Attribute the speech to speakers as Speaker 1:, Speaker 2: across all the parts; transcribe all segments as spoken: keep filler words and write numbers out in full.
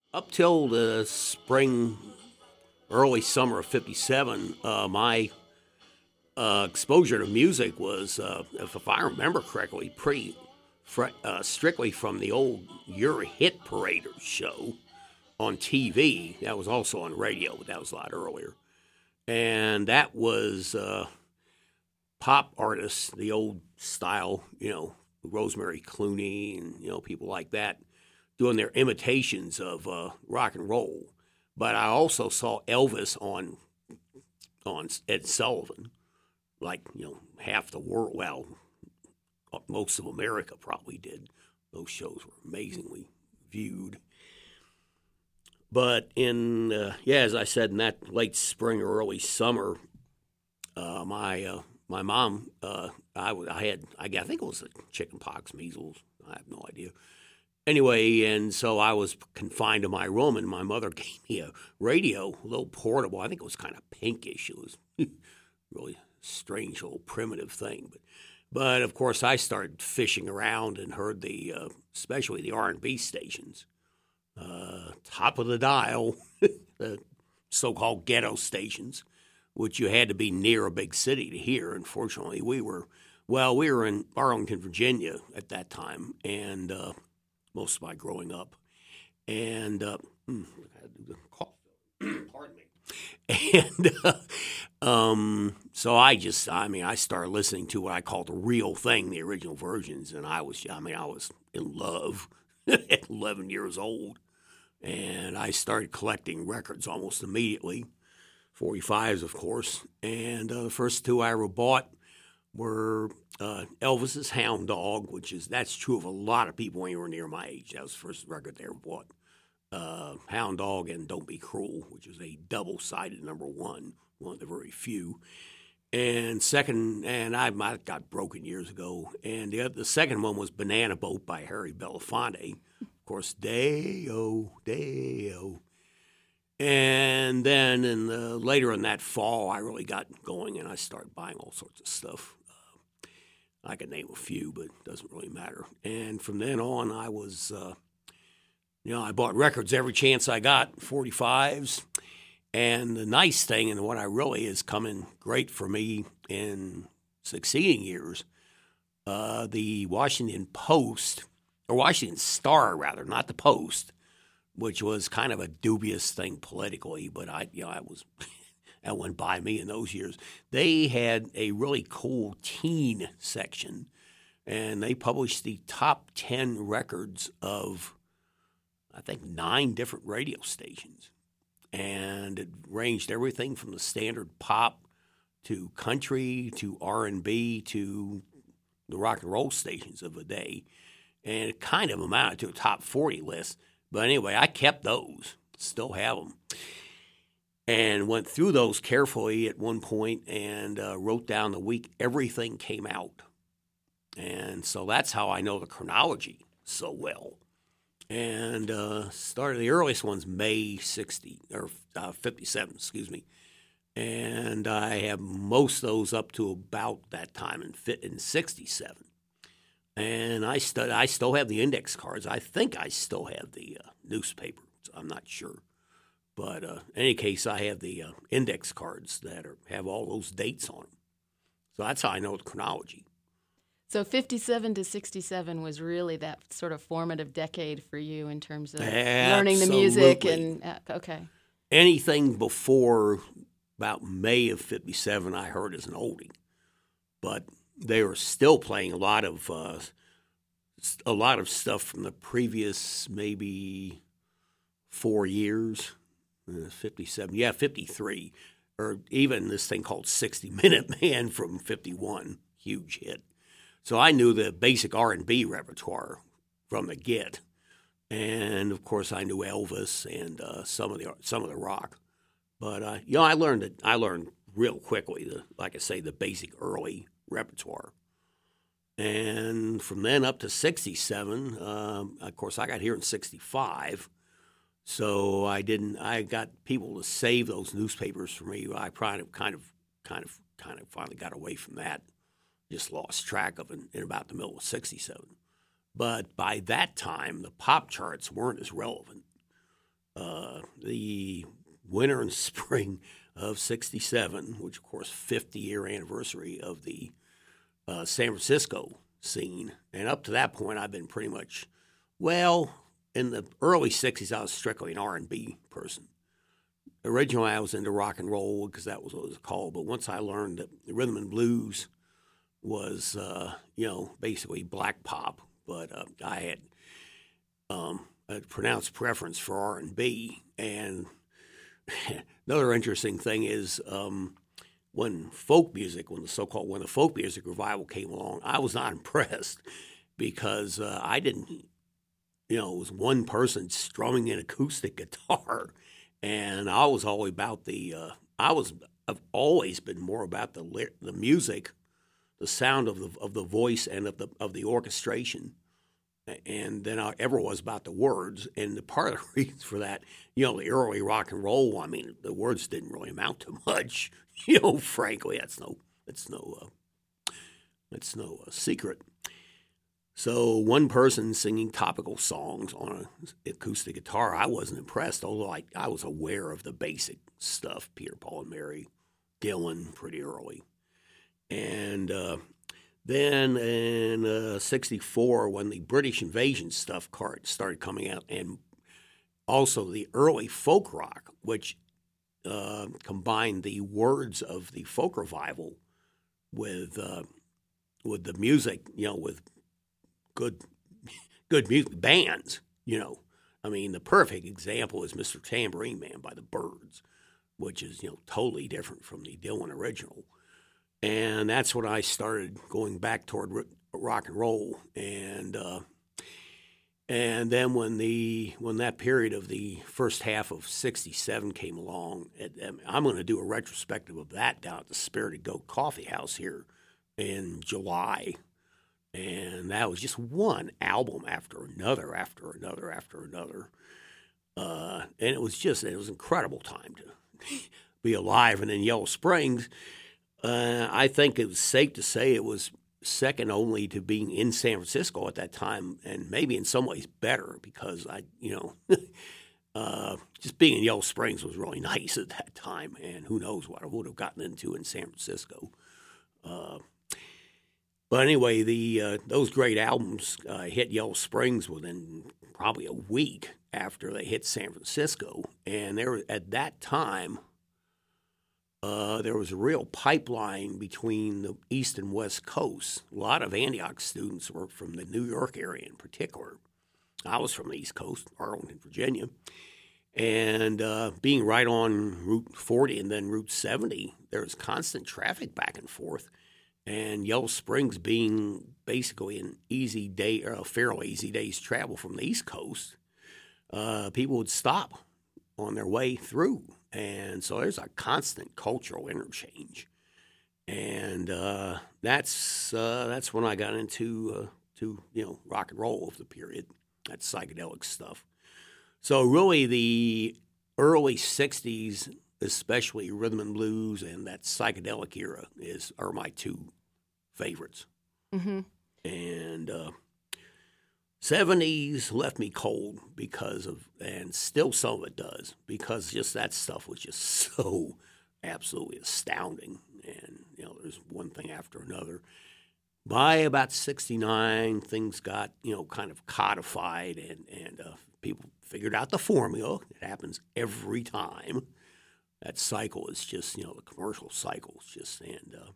Speaker 1: Up till the spring, early summer of 'fifty-seven, uh, my uh, exposure to music was, uh, if, if I remember correctly, pretty fr- uh, strictly from the old Your Hit Paraders show on T V. That was also on radio, but that was a lot earlier. And that was uh, pop artists, the old style, you know, Rosemary Clooney and, you know, people like that doing their imitations of uh, rock and roll. But I also saw Elvis on on Ed Sullivan, like, you know, half the world, well, most of America probably did. Those shows were amazingly viewed. But in, uh, yeah, as I said, in that late spring or early summer, uh, my uh, my mom, uh, I, I had, I, I think it was the chicken pox, measles, I have no idea. Anyway, and so I was confined to my room, and my mother gave me a radio, a little portable. I think it was kind of pinkish. It was really strange, little primitive thing. But, but of course, I started fishing around and heard the, uh, especially the R and B stations, uh, top of the dial, the so-called ghetto stations, which you had to be near a big city to hear. Unfortunately, we were, well, we were in Arlington, Virginia at that time, and uh, most of my growing up. And, uh, hmm, I had to do the cough. Pardon me. And uh, um, so I just, I mean, I started listening to what I call the real thing, the original versions, and I was, I mean, I was in love at eleven years old. And I started collecting records almost immediately, forty-fives, of course. And uh, the first two I ever bought were uh, Elvis's Hound Dog, which is, that's true of a lot of people anywhere near my age. That was the first record they ever bought. Uh, Hound Dog and Don't Be Cruel, which is a double-sided number one, one of the very few. And second, and I, I got broken years ago. And the, the second one was Banana Boat by Harry Belafonte. Of course, Day-O, Day-O. And then in the, later in that fall, I really got going, and I started buying all sorts of stuff. Uh, I can name a few, but it doesn't really matter. And from then on, I was, uh, you know, I bought records every chance I got, forty-fives. And the nice thing, and what I really is coming great for me in succeeding years, uh, the Washington Post, or Washington Star, rather, not the Post, which was kind of a dubious thing politically, but I, you know, I was, that went by me in those years. They had a really cool teen section, and they published the top ten records of, I think, nine different radio stations. And it ranged everything from the standard pop to country to R and B to the rock and roll stations of the day. And it kind of amounted to a top forty list. But anyway, I kept those, still have them, and went through those carefully at one point and uh, wrote down the week everything came out. And so that's how I know the chronology so well. And uh, started the earliest one's May sixty or uh, fifty-seven, excuse me. And I have most of those up to about that time in fit in sixty-seven. And I st- I still have the index cards. I think I still have the uh, newspaper. I'm not sure. But uh, in any case, I have the uh, index cards that are, have all those dates on them. So that's how I know the chronology.
Speaker 2: So fifty-seven to sixty-seven was really that sort of formative decade for you in terms of
Speaker 1: Absolutely.
Speaker 2: learning the music and uh, okay.
Speaker 1: Anything before about May of fifty-seven, I heard as an oldie, but they were still playing a lot of uh, a lot of stuff from the previous maybe four years. Uh, fifty-seven, yeah, fifty-three, or even this thing called sixty Minute Man from fifty-one, huge hit. So I knew the basic R and B repertoire from the get, and of course I knew Elvis and uh, some of the some of the rock. But uh, you know, I learned it. I learned real quickly, the, like I say, the basic early repertoire. And from then up to sixty-seven, um, of course, I got here in sixty-five. So I didn't. I got people to save those newspapers for me. I kind of, kind of, kind of, kind of finally got away from that. Just lost track of it in about the middle of sixty-seven. But by that time, the pop charts weren't as relevant. the winter and spring of sixty-seven, which of course fifty-year anniversary of the uh, San Francisco scene. And up to that point, I've been pretty much, well, in the early sixties, I was strictly an R and B person. Originally, I was into rock and roll because that was what it was called. But once I learned that rhythm and blues was, uh, you know, basically black pop, but uh, I had um, a pronounced preference for R and B. And another interesting thing is um, when folk music, when the so-called when the folk music revival came along, I was not impressed because uh, I didn't, you know, it was one person strumming an acoustic guitar. And I was all about the. Uh, I was. I've always been more about the the music, the sound of the of the voice and of the of the orchestration, and than I ever was about the words. And the part of the reason for that, you know, the early rock and roll. I mean, the words didn't really amount to much. You know, frankly, that's no. That's no. Uh, that's no uh, secret. So one person singing topical songs on an acoustic guitar, I wasn't impressed, although I, I was aware of the basic stuff, Peter, Paul, and Mary, Dylan, pretty early. And uh, then in uh, sixty-four, when the British invasion stuff started coming out, and also the early folk rock, which uh, combined the words of the folk revival with uh, with the music, you know, with good good music bands, you know. I mean, the perfect example is Mister Tambourine Man by the Byrds, which is, you know, totally different from the Dylan original. And that's when I started going back toward rock and roll. And uh, and then when the when that period of the first half of sixty-seven came along, it, I'm going to do a retrospective of that down at the Spirited Goat Coffee House here in July. And that was just one album after another, after another, after another. Uh, and it was just, it was an incredible time to be alive. And in Yellow Springs, uh, I think it was safe to say it was second only to being in San Francisco at that time, and maybe in some ways better because I, you know, uh, just being in Yellow Springs was really nice at that time. And who knows what I would have gotten into in San Francisco. Uh, But anyway, the uh, those great albums uh, hit Yellow Springs within probably a week after they hit San Francisco, and there at that time uh, there was a real pipeline between the East and West Coast. A lot of Antioch students were from the New York area in particular. I was from the East Coast, Arlington, Virginia, and uh, being right on Route forty and then Route seventy, there was constant traffic back and forth. And Yellow Springs being basically an easy day, or a fairly easy day's travel from the East Coast, uh, people would stop on their way through. And so there's a constant cultural interchange. And uh, that's uh, that's when I got into uh, to you know rock and roll of the period, that psychedelic stuff. So really the early sixties, especially rhythm and blues and that psychedelic era, is are my two favorites.
Speaker 2: Mm-hmm.
Speaker 1: And uh, seventies left me cold because of, and still some of it does, because just that stuff was just so absolutely astounding. And, you know, there's one thing after another. By about sixty-nine, things got, you know, kind of codified, and, and uh, people figured out the formula. It happens every time. That cycle is just, you know, the commercial cycle is just, and, uh,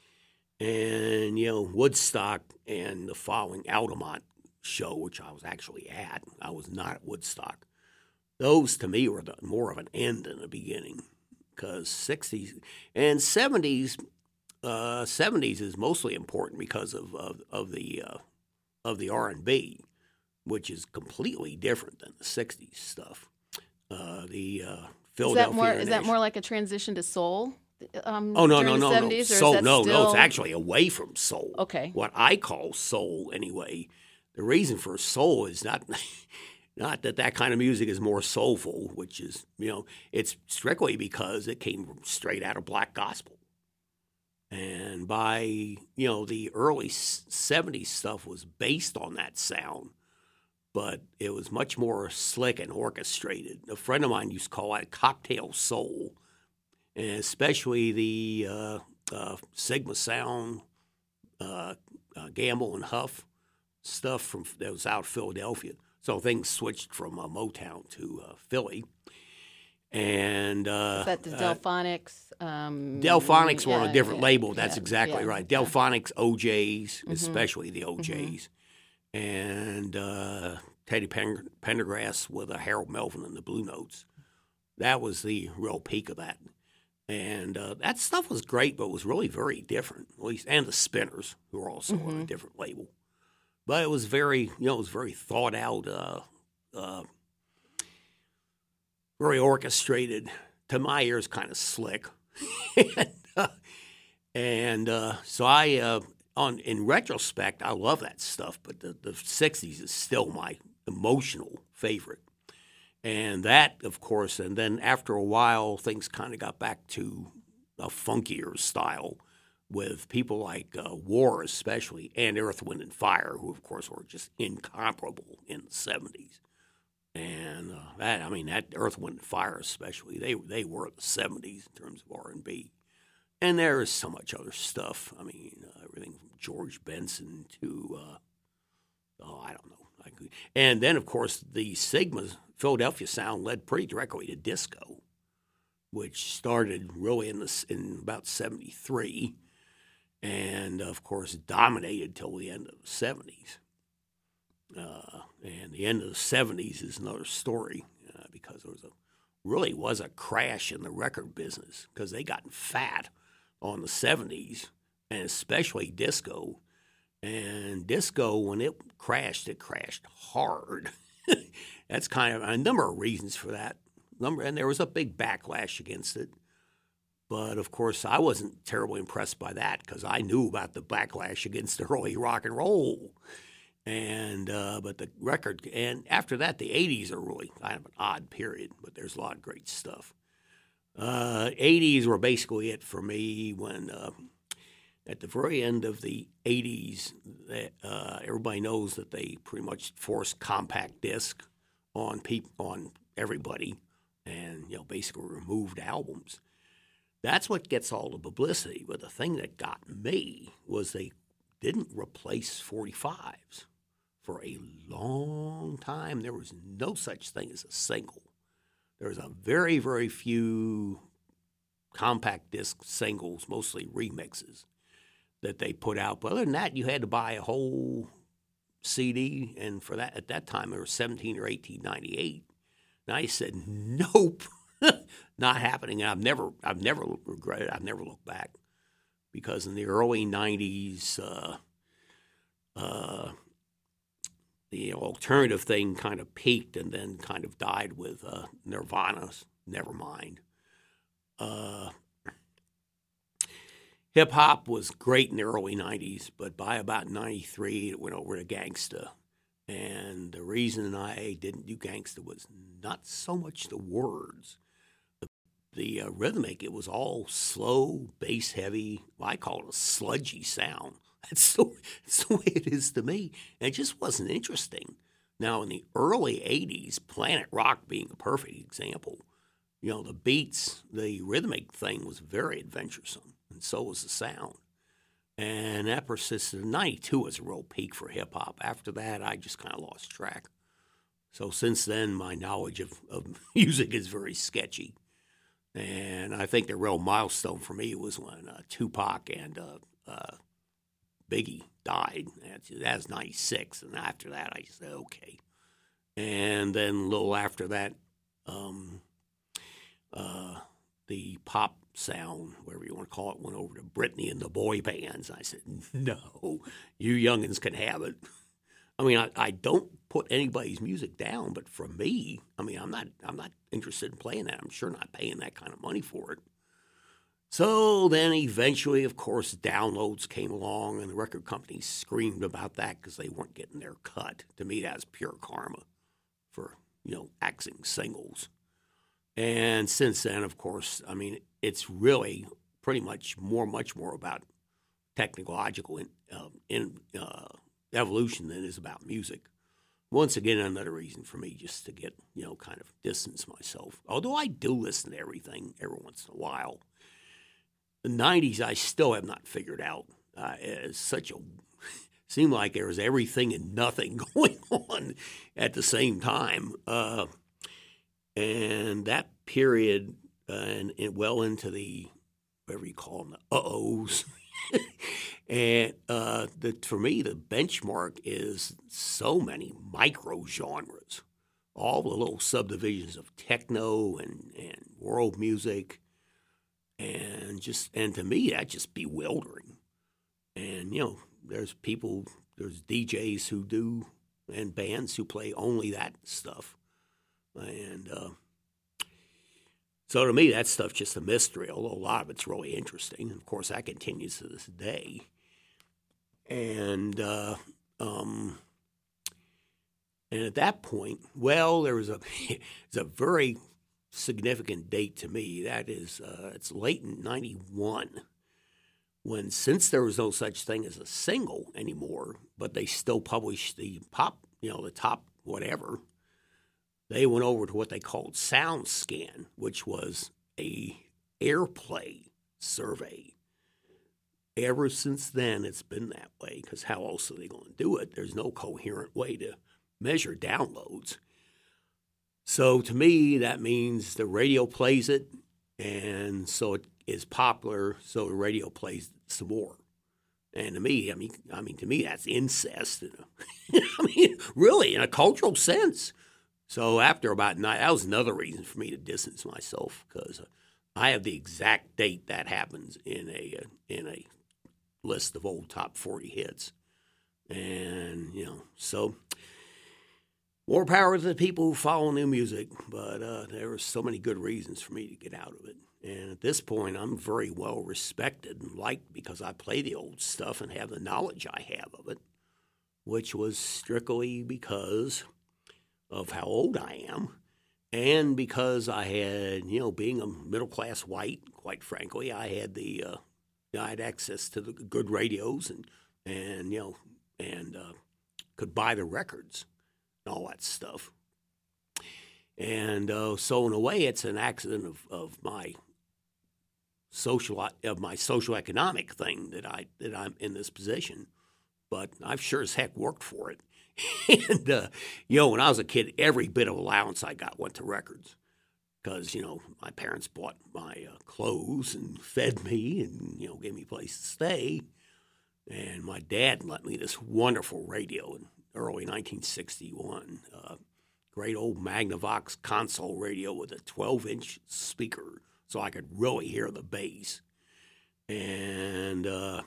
Speaker 1: and, you know, Woodstock and the following Altamont show, which I was actually at, I was not at Woodstock. Those, to me, were the, more of an end than a beginning, because sixties and seventies, uh, seventies is mostly important because of, of, of the, uh, of the R and B, which is completely different than the sixties stuff. Uh, the, uh,
Speaker 2: Is that more? Is that more like a transition to soul? Um,
Speaker 1: oh no
Speaker 2: during
Speaker 1: no
Speaker 2: the
Speaker 1: no
Speaker 2: seventies,
Speaker 1: no
Speaker 2: or
Speaker 1: soul
Speaker 2: is that
Speaker 1: no
Speaker 2: still...
Speaker 1: no it's actually away from soul.
Speaker 2: Okay.
Speaker 1: What I call soul anyway. The reason for soul is not not that that kind of music is more soulful, which is, you know, it's strictly because it came from straight out of black gospel. And by, you know, the early seventies stuff was based on that sound. but it was much more slick and orchestrated. A friend of mine used to call it cocktail soul, and especially the uh, uh, Sigma Sound, uh, uh, Gamble and Huff stuff from that was out of Philadelphia. So things switched from uh, Motown to uh, Philly. And uh,
Speaker 2: Is that the Delphonics? Um,
Speaker 1: Delphonics were
Speaker 2: yeah,
Speaker 1: on a different
Speaker 2: yeah,
Speaker 1: label. That's
Speaker 2: yeah,
Speaker 1: exactly
Speaker 2: yeah,
Speaker 1: right.
Speaker 2: yeah.
Speaker 1: Delphonics, O Js,
Speaker 2: Mhm.
Speaker 1: especially the O Js,
Speaker 2: Mm-hmm.
Speaker 1: and uh, Teddy Pen- Pendergrass with a Harold Melvin and the Blue Notes. That was the real peak of that. And uh, that stuff was great, but was really very different. At least, and the Spinners, who were also
Speaker 2: Mm-hmm.
Speaker 1: on a different label. But it was very, you know, it was very thought out, uh, uh, very orchestrated. To my ears, kind of slick. and uh, and uh, so I, uh, on in retrospect, I love that stuff. But the, the sixties is still my emotional favorite. And that, of course, and then after a while, things kind of got back to a funkier style with people like uh, War, especially, and Earth, Wind, and Fire, who, of course, were just incomparable in the seventies. And uh, that, I mean, that Earth, Wind, and Fire, especially, they they were the seventies in terms of R and B. And there is so much other stuff. I mean, uh, everything from George Benson to, uh, oh, I don't know. I could, and then, of course, the Sigmas, Philadelphia sound led pretty directly to disco, which started really in the in about seventy-three, and of course dominated till the end of the seventies. Uh, and the end of the seventies is another story uh, because there was a really was a crash in the record business because they got fat on the seventies, and especially disco. And disco, when it crashed, it crashed hard. That's kind of a number of reasons for that. Number, and there was a big backlash against it. But, of course, I wasn't terribly impressed by that because I knew about the backlash against early rock and roll. And uh, but the record, and after that, the eighties are really kind of an odd period, but there's a lot of great stuff. Uh, eighties were basically it for me when uh, at the very end of the eighties, uh, everybody knows that they pretty much forced compact disc on people, on everybody, and you know basically removed albums. That's what gets all the publicity. But the thing that got me was they didn't replace forty-fives for a long time. There was no such thing as a single. There was a very, very few compact disc singles, mostly remixes, that they put out. But other than that, you had to buy a whole C D, and for that, at that time, it was seventeen or eighteen ninety-eight. And I said, nope, not happening. And I've never, I've never regretted it. I've never looked back because in the early nineties, uh, uh, the alternative thing kind of peaked and then kind of died with uh, Nirvana's Nevermind. Uh, Hip-hop was great in the early nineties, but by about ninety-three, it went over to gangsta. And the reason I didn't do gangsta was not so much the words. The, the uh, rhythmic, it was all slow, bass-heavy. Well, I call it a sludgy sound. That's the, that's the way it is to me. And it just wasn't interesting. Now, in the early eighties, Planet Rock being a perfect example, you know, the beats, the rhythmic thing was very adventuresome, and so was the sound. And that persisted. ninety-two was a real peak for hip-hop. After that, I just kind of lost track. So since then, my knowledge of, of music is very sketchy. And I think the real milestone for me was when uh, Tupac and uh, uh, Biggie died. That was ninety-six. And after that, I said, okay. And then a little after that, um, uh, the pop sound, whatever you want to call it, went over to Britney and the boy bands. I said, no, you youngins can have it. I mean, I, I don't put anybody's music down, but for me, I mean, I'm not I'm not interested in playing that. I'm sure not paying that kind of money for it. So then eventually, of course, downloads came along, and the record companies screamed about that because they weren't getting their cut. To me, that's pure karma for, you know, axing singles. And since then, of course, I mean, it's really pretty much more, much more about technological in, uh, in, uh, evolution than it is about music. once again, another reason for me just to get, you know, kind of distance myself. Although I do listen to everything every once in a while. The nineties, I still have not figured out. Uh, it's such a seemed like there was everything and nothing going on at the same time, uh, and that period, uh, and, and well into the whatever you call them, the uh-ohs. And uh, the, for me, the benchmark is so many micro genres, all the little subdivisions of techno and, and world music, and just and to me that's just bewildering. And you know, there's people, there's D Js who do and bands who play only that stuff, and uh, so to me that stuff's just a mystery. Although a lot of it's really interesting, and of course that continues to this day. And uh, um, and at that point, well, there was a it's a very significant date to me. That is, uh, it's late in ninety-one, when since there was no such thing as a single anymore, but they still published the pop, you know, the top whatever. They went over to what they called SoundScan, which was a airplay survey. Ever since then, it's been that way, because how else are they going to do it? There's no coherent way to measure downloads. So to me, that means the radio plays it, and so it is popular, so the radio plays it some more. And to me, I mean, I mean, to me, that's incest. In a, I mean, really, in a cultural sense. So after about nine, that was another reason for me to distance myself, because I have the exact date that happens in a in a list of old top forty hits, and you know, so more power to the people who follow new music. But uh, there were so many good reasons for me to get out of it. And at this point, I'm very well respected and liked because I play the old stuff and have the knowledge I have of it, which was strictly because of how old I am, and because I had, you know, being a middle-class white, quite frankly, I had the, uh, I had access to the good radios and, and you know, and uh, could buy the records and all that stuff. And uh, so in a way, it's an accident of, of my social of my social economic thing that I that I'm in this position. But I've sure as heck worked for it. And, uh, you know, when I was a kid, every bit of allowance I got went to records because, you know, my parents bought my uh, clothes and fed me and, you know, gave me a place to stay. And my dad lent me this wonderful radio in early nineteen sixty-one, uh, great old Magnavox console radio with a twelve-inch speaker so I could really hear the bass. And, uh,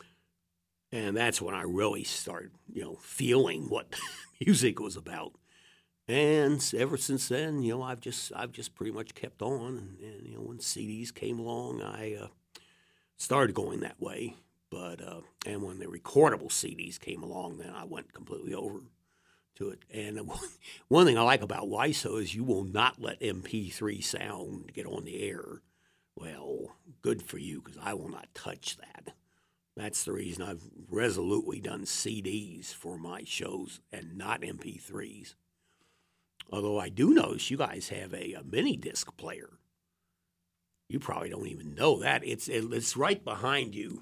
Speaker 1: And that's when I really started, you know, feeling what music was about. And ever since then, you know, I've just I've just pretty much kept on. And, and you know, when C Ds came along, I uh, started going that way. But uh, and when the recordable C Ds came along, then I went completely over to it. And one thing I like about W I S O is you will not let M P three sound get on the air. Well, good for you, because I will not touch that. That's the reason I've resolutely done C Ds for my shows and not M P threes. Although I do notice you guys have a, a mini disc player. You probably don't even know that. It's it, it's right behind you,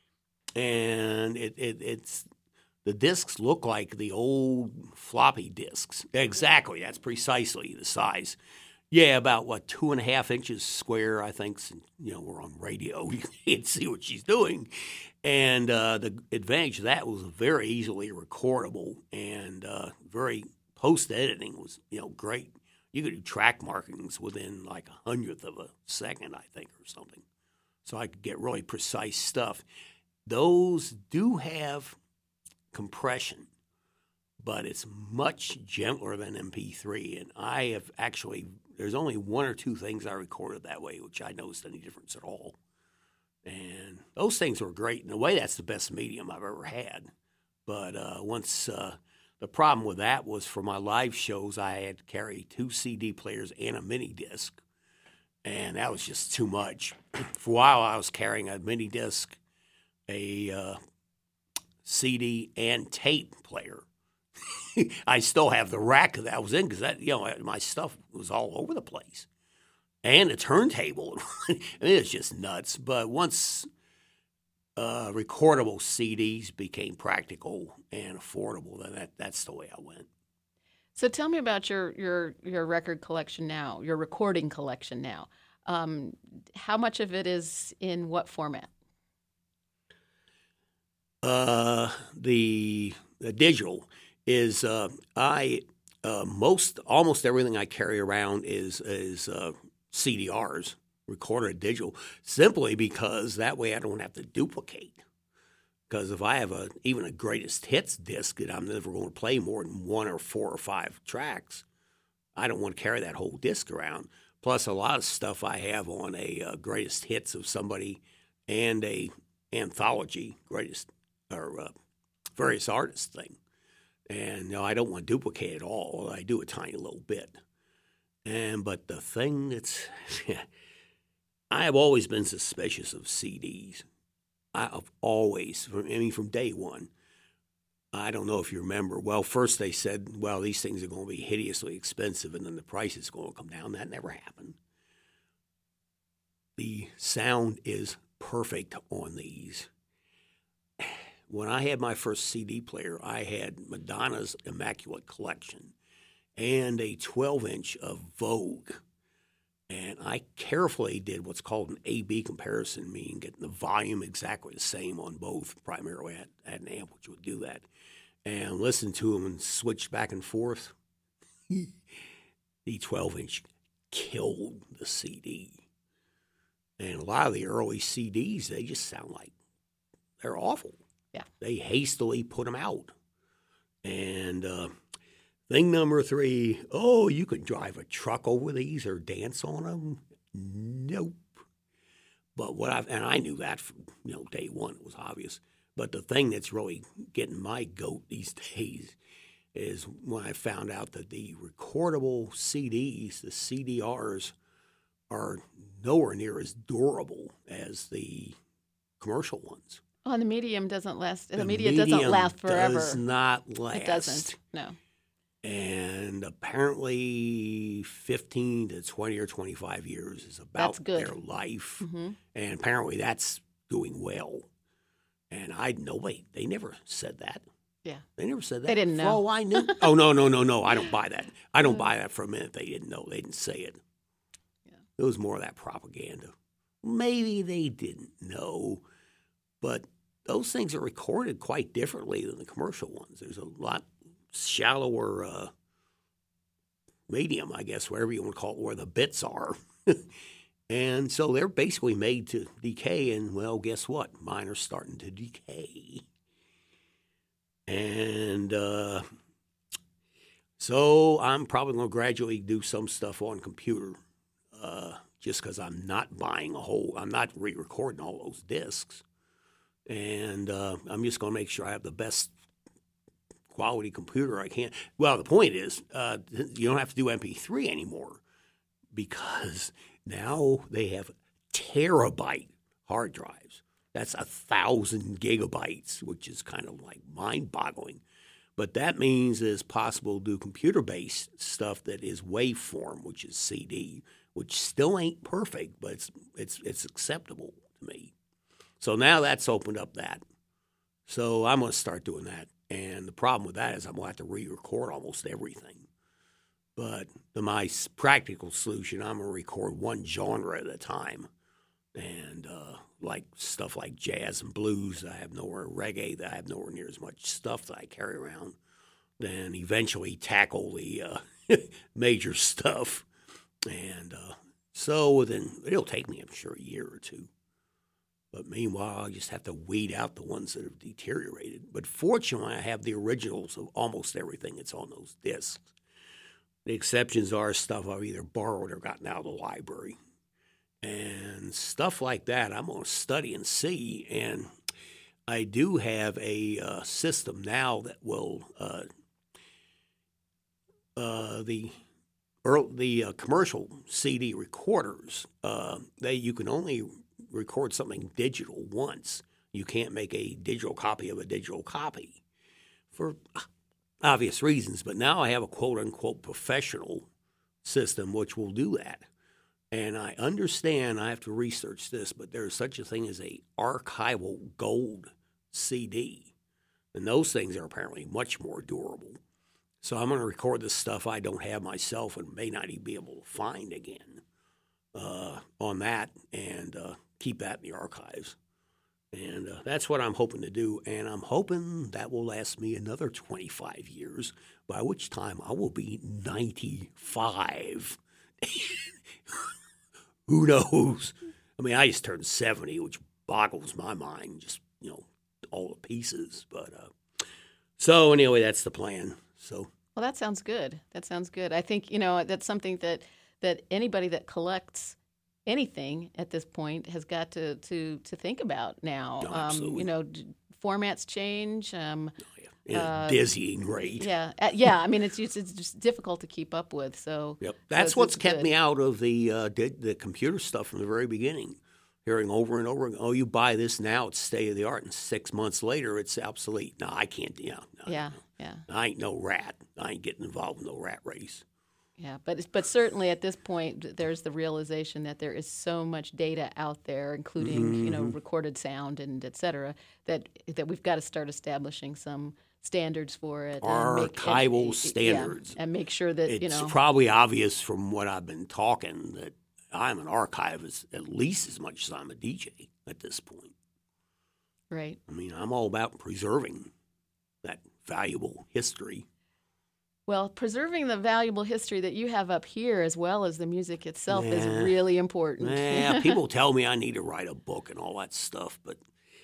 Speaker 1: and it, it it's the discs look like the old floppy discs. Exactly, that's precisely the size. Yeah, about, what, two and a half inches square, I think. You know, we're on radio. You can't see what she's doing. And uh, the advantage of that was very easily recordable, and uh, very post-editing was, you know, great. You could do track markings within like a hundredth of a second, I think, or something. So I could get really precise stuff. Those do have compression, but it's much gentler than M P three. And I have actually, there's only one or two things I recorded that way, which I noticed any difference at all. And those things were great. In a way, that's the best medium I've ever had. But uh, once uh, the problem with that was for my live shows, I had to carry two C D players and a mini disc. And that was just too much. For a while, I was carrying a mini disc, a uh, C D, and tape player. I still have the rack that I was in because that you know my stuff was all over the place, and the turntable. I mean, it's just nuts. But once uh, recordable C Ds became practical and affordable, then that that's the way I went.
Speaker 2: So tell me about your your your record collection now, your recording collection now. Um, how much of it is in what format?
Speaker 1: Uh, the, the digital is uh, I uh, most almost everything I carry around is is uh, C D Rs, recorded digital, simply because that way I don't have to duplicate. Because if I have a even a greatest hits disc that I'm never going to play more than one or four or five tracks, I don't want to carry that whole disc around. Plus, a lot of stuff I have on a uh, greatest hits of somebody and a anthology greatest or uh, various artists thing. And you know, I don't want to duplicate it all. I do a tiny little bit. And but the thing that's, I have always been suspicious of C Ds. I've always, I mean, from day one. I don't know if you remember. Well, first they said, well, these things are going to be hideously expensive, and then the price is going to come down. That never happened. The sound is perfect on these. When I had my first C D player, I had Madonna's Immaculate Collection and a twelve-inch of Vogue. And I carefully did what's called an A B comparison, meaning getting the volume exactly the same on both. Primarily, I had, I had an amp which would do that. And listened to them and switched back and forth. The twelve-inch killed the C D. And a lot of the early C Ds, they just sound like they're awful.
Speaker 2: Yeah.
Speaker 1: They hastily put them out. And uh, thing number three, oh, you can drive a truck over these or dance on them. Nope. But what I've, and I knew that from, you know, day one, it was obvious. But the thing that's really getting my goat these days is when I found out that the recordable C Ds, the C D Rs, are nowhere near as durable as the commercial ones.
Speaker 2: Oh, the medium doesn't last. The,
Speaker 1: The
Speaker 2: media
Speaker 1: medium
Speaker 2: doesn't last forever.
Speaker 1: does not last.
Speaker 2: It doesn't. No.
Speaker 1: And apparently fifteen to twenty or twenty-five years is about
Speaker 2: That's good.
Speaker 1: their life.
Speaker 2: Mm-hmm.
Speaker 1: And apparently that's doing well. And I know, wait, they never said that.
Speaker 2: Yeah.
Speaker 1: They never said that.
Speaker 2: They didn't
Speaker 1: For
Speaker 2: know.
Speaker 1: all I knew. Oh, no, no, no, no. I don't buy that. I don't buy that for a minute. They didn't know. They didn't say it.
Speaker 2: Yeah.
Speaker 1: It was more of that propaganda. Maybe they didn't know, but those things are recorded quite differently than the commercial ones. There's a lot shallower uh, medium, I guess, wherever you want to call it, where the bits are. And so they're basically made to decay, and, well, guess what? Mine are starting to decay. And uh, so I'm probably going to gradually do some stuff on computer uh, just because I'm not buying a whole, I'm not re-recording all those discs. And uh, I'm just going to make sure I have the best quality computer I can. Well, the point is, uh, you don't have to do M P three anymore because now they have terabyte hard drives. That's a thousand gigabytes, which is kind of like mind-boggling. But that means it's possible to do computer-based stuff that is waveform, which is C D, which still ain't perfect, but it's it's it's acceptable to me. So now that's opened up that. So I'm going to start doing that. And the problem with that is I'm going to have to re-record almost everything. But the my practical solution, I'm going to record one genre at a time. And uh, like stuff like jazz and blues, I have nowhere, reggae, that I have nowhere near as much stuff that I carry around. Then eventually tackle the uh, major stuff. And uh, so within, it'll take me, I'm sure, a year or two. But meanwhile, I just have to weed out the ones that have deteriorated. But fortunately, I have the originals of almost everything that's on those discs. The exceptions are stuff I've either borrowed or gotten out of the library. And stuff like that, I'm going to study and see. And I do have a uh, system now that will, uh, uh, the early, the uh, commercial C D recorders, uh, they you can only record something digital once. You can't make a digital copy of a digital copy. For obvious reasons. But now I have a quote unquote professional system which will do that. And I understand I have to research this, but there is such a thing as a archival gold C D. And those things are apparently much more durable. So I'm going to record this stuff I don't have myself and may not even be able to find again uh, on that and uh, keep that in the archives. And uh, that's what I'm hoping to do. And I'm hoping that will last me another twenty-five years, by which time I will be ninety-five. Who knows? I mean, I just turned seventy, which boggles my mind, just, you know, all the pieces. But uh, so anyway, that's the plan. So.
Speaker 2: Well, that sounds good. That sounds good. I think, you know, that's something that, that anybody that collects anything at this point has got to to, to think about now.
Speaker 1: No,
Speaker 2: um, you know, d- formats change. Um,
Speaker 1: Oh, yeah. At
Speaker 2: uh,
Speaker 1: a dizzying rate.
Speaker 2: yeah, uh, yeah. I mean, it's just, it's just difficult to keep up with. So
Speaker 1: Yep.
Speaker 2: so
Speaker 1: That's
Speaker 2: it's-
Speaker 1: what's
Speaker 2: it's
Speaker 1: kept
Speaker 2: good.
Speaker 1: me out of the uh, did the computer stuff from the very beginning. Hearing over and over, oh, you buy this now, it's state of the art, and six months later, it's obsolete. No, I can't. Yeah, no,
Speaker 2: Yeah,
Speaker 1: no.
Speaker 2: yeah,
Speaker 1: I ain't no rat. I ain't getting involved in no rat race.
Speaker 2: yeah. But it's- but certainly at this point, there's the realization that there is so much data out there, including you know recorded sound and et cetera, that that we've got to start establishing some standards for it. and make-
Speaker 1: Archival
Speaker 2: and-
Speaker 1: standards.
Speaker 2: yeah, and make sure that
Speaker 1: It's
Speaker 2: you know.
Speaker 1: probably obvious from what I've been talking that I'm an archivist at least as much as I'm a D J at this point.
Speaker 2: Right.
Speaker 1: I mean, I'm all about preserving that valuable history.
Speaker 2: Well, preserving the valuable history that you have up here, as well as the music itself, is
Speaker 1: Yeah.
Speaker 2: really important.
Speaker 1: Yeah, people tell me I need to write a book and all that stuff, but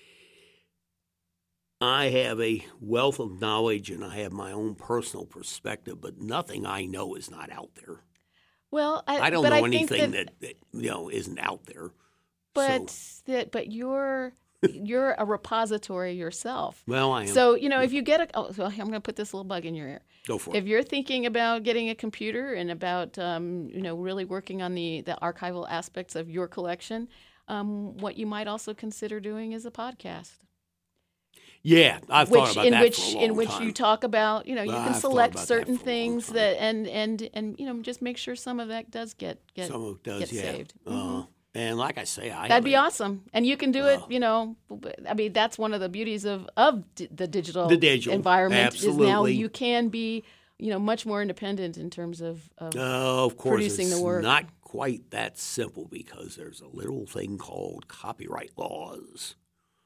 Speaker 1: I have a wealth of knowledge and I have my own personal perspective, but nothing I know is not out there.
Speaker 2: Well, I,
Speaker 1: I don't
Speaker 2: but
Speaker 1: know
Speaker 2: I think
Speaker 1: anything
Speaker 2: that,
Speaker 1: that, that you know isn't out there.
Speaker 2: but
Speaker 1: So,
Speaker 2: that, but you're you're a repository yourself.
Speaker 1: well, I am.
Speaker 2: So you know, if you get a, oh, so I'm going to put this little bug in your ear.
Speaker 1: Go for
Speaker 2: If
Speaker 1: it.
Speaker 2: you're thinking about getting a computer and about um, you know really working on the the archival aspects of your collection, um, what you might also consider doing is a podcast.
Speaker 1: Yeah, I've
Speaker 2: which
Speaker 1: thought about
Speaker 2: in
Speaker 1: that
Speaker 2: which
Speaker 1: for a long
Speaker 2: in which
Speaker 1: time.
Speaker 2: you talk about you know you
Speaker 1: Well,
Speaker 2: can
Speaker 1: I've thought
Speaker 2: select
Speaker 1: about that
Speaker 2: certain
Speaker 1: for a long
Speaker 2: things
Speaker 1: time.
Speaker 2: that and and and you know just make sure some of that does get get
Speaker 1: Some of it does,
Speaker 2: get
Speaker 1: yeah.
Speaker 2: saved.
Speaker 1: Uh,
Speaker 2: Mhm.
Speaker 1: And like I say, I
Speaker 2: That'd
Speaker 1: have
Speaker 2: be
Speaker 1: a-
Speaker 2: awesome, and you can do it.
Speaker 1: Well.
Speaker 2: You know, I mean that's one of the beauties of of d- the digital
Speaker 1: The digital,
Speaker 2: environment is now
Speaker 1: absolutely.
Speaker 2: you can be you know much more independent in terms of, of
Speaker 1: Uh, of course,
Speaker 2: producing
Speaker 1: it's
Speaker 2: the work.
Speaker 1: not quite that simple because there's a little thing called copyright laws.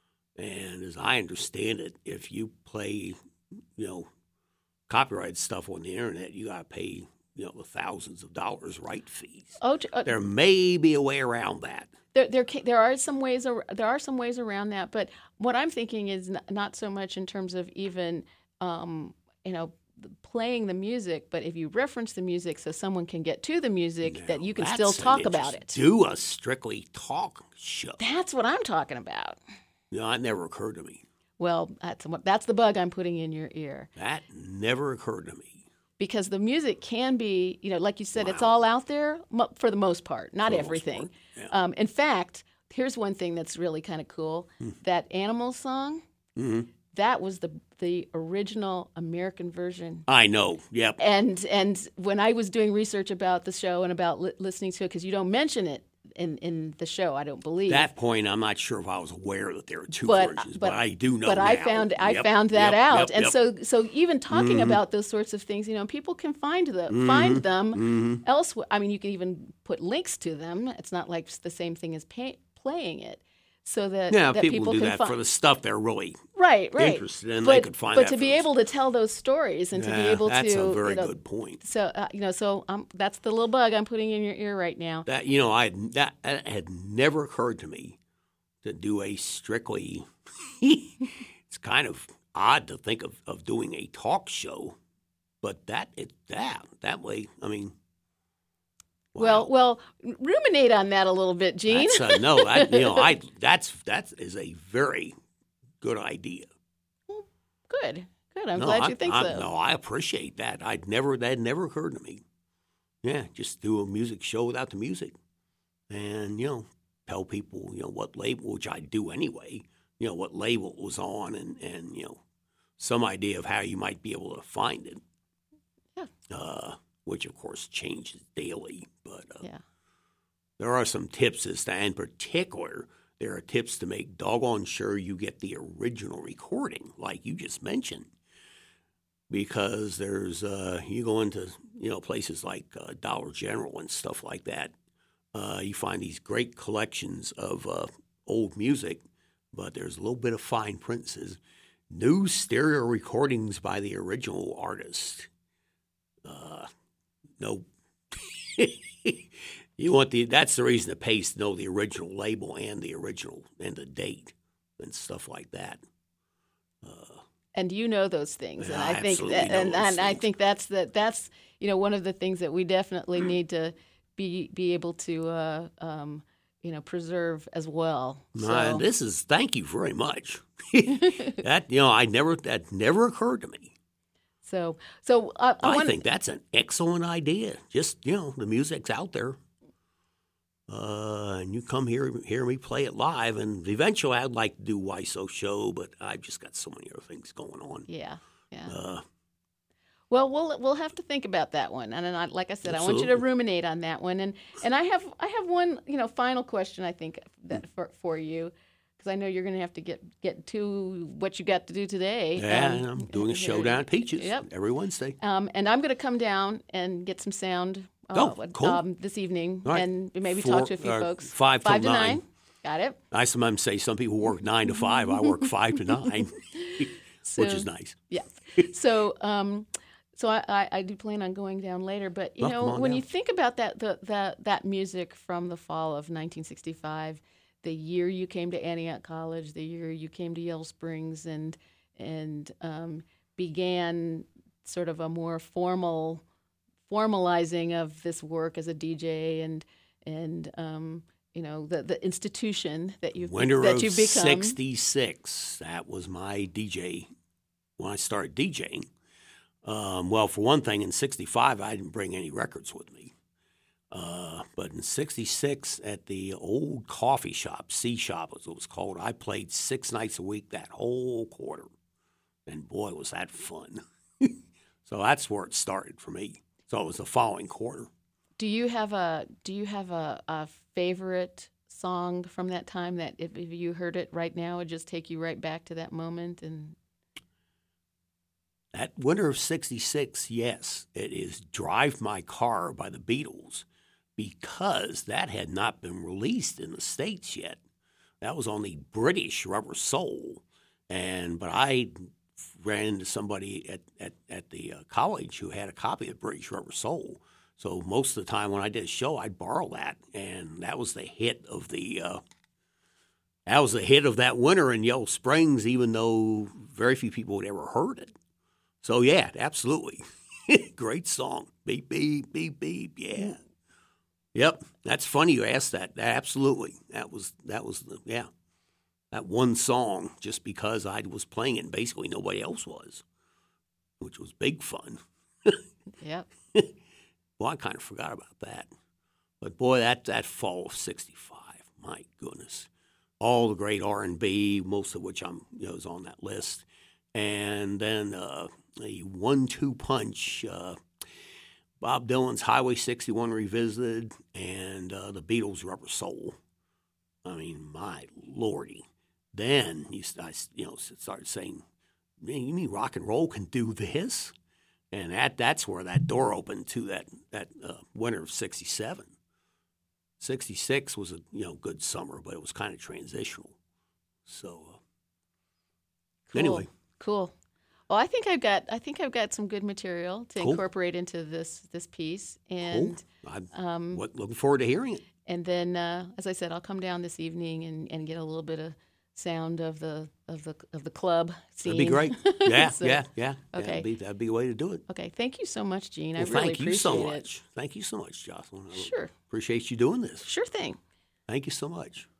Speaker 1: And as I understand it, if you play, you know, copyright stuff on the internet, you got to pay, you know, the thousands of dollars right fees.
Speaker 2: oh t- uh,
Speaker 1: There may be a way around that.
Speaker 2: there there ca- there are some ways ar- there are some ways around that, but what I'm thinking is n- not so much in terms of even um, you know playing the music, but if you reference the music so someone can get to the music, that you can
Speaker 1: That's
Speaker 2: still
Speaker 1: an
Speaker 2: talk about
Speaker 1: interest-
Speaker 2: it.
Speaker 1: Do a strictly talk show.
Speaker 2: That's what I'm talking about.
Speaker 1: You know, that never occurred to me.
Speaker 2: Well, that's what that's the bug I'm putting in your ear.
Speaker 1: That never occurred to me.
Speaker 2: Because the music can be, you know, like you said, it's
Speaker 1: Wow.
Speaker 2: all out there mo- for the most part, not
Speaker 1: For the most
Speaker 2: everything.
Speaker 1: part, yeah.
Speaker 2: Um, in fact, here's one thing that's really kind of cool:
Speaker 1: Hmm.
Speaker 2: that Animals song,
Speaker 1: hmm
Speaker 2: that was the the original American version.
Speaker 1: I know. Yep.
Speaker 2: And and when I was doing research about the show and about li- listening to it, because you don't mention it in, in the show, I don't believe.
Speaker 1: That point, I'm not sure if I was aware that there were two
Speaker 2: But-
Speaker 1: versions,
Speaker 2: but-
Speaker 1: but, I do know
Speaker 2: but I
Speaker 1: now.
Speaker 2: found I
Speaker 1: Yep,
Speaker 2: found that
Speaker 1: yep,
Speaker 2: out,
Speaker 1: yep,
Speaker 2: and
Speaker 1: yep.
Speaker 2: so so even talking
Speaker 1: Mhm.
Speaker 2: about those sorts of things, you know, people can find the
Speaker 1: Mhm.
Speaker 2: find them
Speaker 1: Mhm.
Speaker 2: elsewhere. I mean, you can even put links to them. It's not like the same thing as pay, playing it, so that
Speaker 1: Yeah,
Speaker 2: that
Speaker 1: people,
Speaker 2: people
Speaker 1: do
Speaker 2: can
Speaker 1: that
Speaker 2: find
Speaker 1: for the stuff they're really
Speaker 2: right right
Speaker 1: interested in.
Speaker 2: But,
Speaker 1: they could find
Speaker 2: but
Speaker 1: that
Speaker 2: to
Speaker 1: for
Speaker 2: be
Speaker 1: the-
Speaker 2: able to tell those stories and to be
Speaker 1: Yeah,
Speaker 2: able
Speaker 1: that's
Speaker 2: to
Speaker 1: a very
Speaker 2: you know,
Speaker 1: good point.
Speaker 2: So uh, you know, so um, that's the little bug I'm putting in your ear right now.
Speaker 1: That you know, I had, that, that had never occurred to me to do a strictly. It's kind of odd to think of, of doing a talk show, but that it that that way. I mean,
Speaker 2: Well,
Speaker 1: wow.
Speaker 2: well, ruminate on that a little bit, Gene.
Speaker 1: That's a, no, that, you know, I that's that is a very good idea.
Speaker 2: Good, good. I'm
Speaker 1: no,
Speaker 2: glad
Speaker 1: I,
Speaker 2: you think
Speaker 1: I,
Speaker 2: so.
Speaker 1: No, I appreciate that. I'd never that had never occurred to me. Yeah, just do a music show without the music, and you know, tell people you know what label, which I do anyway. You know what label it was on, and and you know some idea of how you might be able to find it.
Speaker 2: Yeah.
Speaker 1: Uh, which, of course, changes daily. But uh,
Speaker 2: Yeah.
Speaker 1: there are some tips as to, in particular, there are tips to make doggone sure you get the original recording, like you just mentioned. Because there's, uh, you go into, you know, places like uh, Dollar General and stuff like that. Uh, you find these great collections of uh, old music, but there's a little bit of fine print that says, new stereo recordings by the original artist. Uh, no. You want the, that's the reason it pays to know the original label and the original, and the date and stuff like that. Uh,
Speaker 2: And you know those things, and
Speaker 1: Yeah,
Speaker 2: I
Speaker 1: I
Speaker 2: think,
Speaker 1: absolutely
Speaker 2: that,
Speaker 1: know
Speaker 2: and,
Speaker 1: those
Speaker 2: and I
Speaker 1: things.
Speaker 2: think that's the that's you know one of the things that we definitely need to be be able to uh, um, you know preserve as well.
Speaker 1: No,
Speaker 2: So
Speaker 1: and this is, thank you very much. That, you know, I never, that never occurred to me.
Speaker 2: so so uh, I,
Speaker 1: I
Speaker 2: want
Speaker 1: think that's an excellent idea. Just, you know, the music's out there. Uh, and you come here, hear me play it live. And eventually I'd like to do Y S O show, but I've just got so many other things going on.
Speaker 2: yeah yeah.
Speaker 1: Uh,
Speaker 2: Well, we'll we'll have to think about that one, and then I, like I said, I want you to
Speaker 1: Absolutely.
Speaker 2: ruminate on that one, and and I have I have one you know final question I think that for for you, because I know you're going to have to get get to what you got to do today.
Speaker 1: yeah,
Speaker 2: Um,
Speaker 1: and I'm doing a show
Speaker 2: here-
Speaker 1: down at Peaches
Speaker 2: Yep.
Speaker 1: every Wednesday.
Speaker 2: Um, and I'm going to come down and get some sound uh,
Speaker 1: Oh, cool.
Speaker 2: um, this evening,
Speaker 1: All right.
Speaker 2: and maybe
Speaker 1: Four-
Speaker 2: talk to a few
Speaker 1: uh,
Speaker 2: folks.
Speaker 1: five till
Speaker 2: five to
Speaker 1: nine.
Speaker 2: nine. Got it.
Speaker 1: I sometimes say some people work nine to five. I work five to nine, which is
Speaker 2: So-
Speaker 1: nice.
Speaker 2: Yeah. So, um, so I, I, I do plan on going down later. But you
Speaker 1: Oh,
Speaker 2: know,
Speaker 1: come on
Speaker 2: when
Speaker 1: down.
Speaker 2: you think about that, the, that that music from the fall of nineteen sixty-five, the year you came to Antioch College, the year you came to Yellow Springs, and and um, began sort of a more formal formalizing of this work as a D J, and and um, you know the the institution that you've
Speaker 1: Winter
Speaker 2: that
Speaker 1: of
Speaker 2: you've become.
Speaker 1: sixty-six. That was my D J when I started DJing. Um, well, for one thing, in sixty-five, I didn't bring any records with me. Uh, but in sixty-six, at the old coffee shop, C Shop as it was called, I played six nights a week that whole quarter. And boy, was that fun. So that's where it started for me. So it was the following quarter.
Speaker 2: Do you have a Do you have a, a favorite song from that time that if, if you heard it right now, would just take you right back to that moment? And
Speaker 1: That winter of sixty-six, yes, it is Drive My Car by the Beatles, because that had not been released in the States yet. That was on the British Rubber Soul. And but I ran into somebody at, at, at the uh, college who had a copy of British Rubber Soul. So most of the time when I did a show, I'd borrow that, and that was the hit of the uh, that was the hit of that winter in Yellow Springs, even though very few people had ever heard it. So yeah, absolutely, great song. Beep beep beep beep. Yeah, yep. That's funny you asked that. Absolutely, that was that was the yeah, that one song just because I was playing it, and basically nobody else was, which was big fun.
Speaker 2: yeah,
Speaker 1: Well, I kind of forgot about that. But boy, that, that fall of sixty-five, my goodness. All the great R and B, most of which I'm, you know, is on that list. And then uh, a one two punch, uh, Bob Dylan's Highway sixty-one Revisited and uh, the Beatles' Rubber Soul. I mean, my lordy. Then you, I, you know, started saying, man, you mean rock and roll can do this? And that that's where that door opened to that that uh, winter of sixty-seven. sixty-six was a you know good summer, but it was kind of transitional. So uh,
Speaker 2: cool.
Speaker 1: anyway,
Speaker 2: cool. Well, I think I've got I think I've got some good material to
Speaker 1: Cool.
Speaker 2: incorporate into this this piece, and
Speaker 1: cool. I'm
Speaker 2: um,
Speaker 1: what, looking forward to hearing it.
Speaker 2: and then uh, as I said, I'll come down this evening and, and get a little bit of sound of the of the of the club scene.
Speaker 1: That'd be great. Yeah,
Speaker 2: So,
Speaker 1: yeah, yeah.
Speaker 2: okay.
Speaker 1: That'd be, that'd be a way to do it.
Speaker 2: Okay, thank you so much, Gene.
Speaker 1: Well,
Speaker 2: I really
Speaker 1: thank you
Speaker 2: appreciate
Speaker 1: so
Speaker 2: it.
Speaker 1: much. Thank you so much, Jocelyn. I
Speaker 2: Sure.
Speaker 1: appreciate you doing this.
Speaker 2: Sure thing.
Speaker 1: Thank you so much.